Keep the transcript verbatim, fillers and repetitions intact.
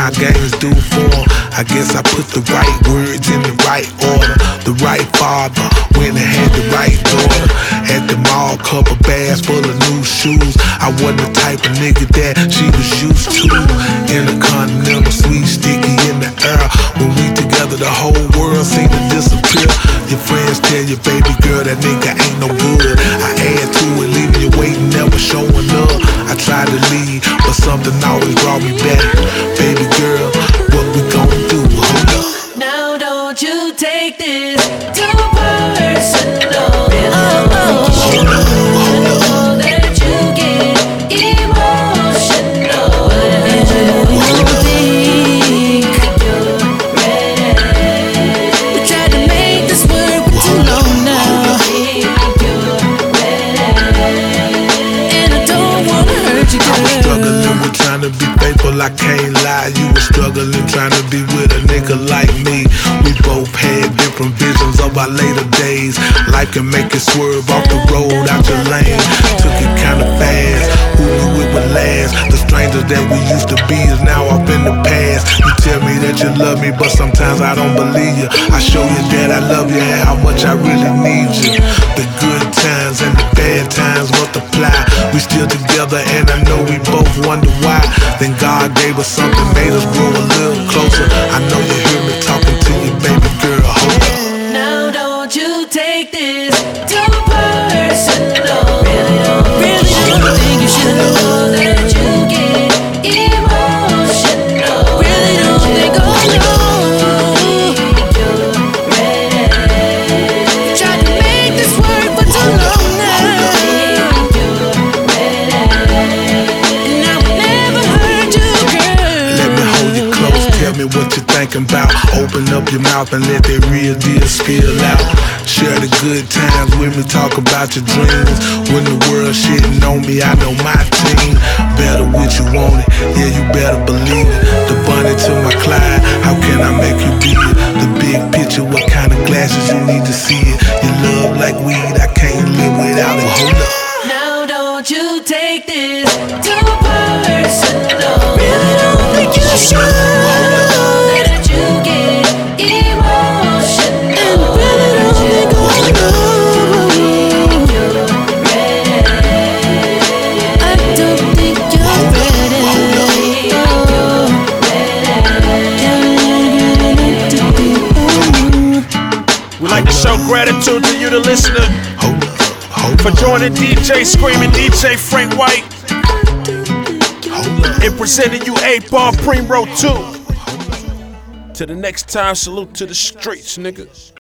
how games do form. I guess I put the right words in the right order. The right father when I had the right daughter. At the mall, couple bags full of new shoes. I wasn't the type of nigga that she was used to. In a continental, sweet, sticky in the air. When we together, the whole world seemed to disappear. Your friends tell you, baby girl, that nigga ain't no good. I add to it, leaving you waiting, never showing up. I tried to leave, but something always brought me back. Baby girl, what we gon' do? Hold up. Now don't you take this too personal. Really Hold up, hold up, hold up. know that you get emotional. Hold up. We tried to make this work for too long now, and I don't wanna hurt you, I was girl. struggling with trying to be faithful, I can't lie. You were struggling trying to be with a nigga like me. We both had different visions of our later days. Life can make you swerve off the road out your lane. Took it kinda fast, who knew it would last? The strangers that we used to be is now off in the past. You tell me that you love me, but sometimes I don't believe you. I show you that I love you and how much I really need you. The good times and the bad times multiply. We still together and I know we both wonder why. Then God gave us something, made us grow a little closer. I know you hear me talking to you, baby girl. Hold up. Now don't you take this too personal. Really don't, really don't think you should know that you get emotional. Really don't think, oh no. You tried to make this work for too long now, and I would never hurt you, girl. Let me hold you close, tell me what you're thinking about. Open up your mouth and let that real deal spill out. Share the good times with me, talk about your dreams. When the world shitting on me, I know my team. Better with you want it, yeah, you better believe it. The bunny to my Clyde, how can I make you be it? The big picture, what kind of glasses you need to see it? Your love like weed, I can't live without it. Hold up. Now don't you take this too personal. Really don't think you should that you get emotional. And really don't think I know. I don't think you're ready. We'd like to show gratitude to you, the listener, Hold up. Hold for up. joining D J Screaming, D J Frank White, Hold up. and presenting you eight Ball Primo two. Till the next time, salute to the streets, niggas.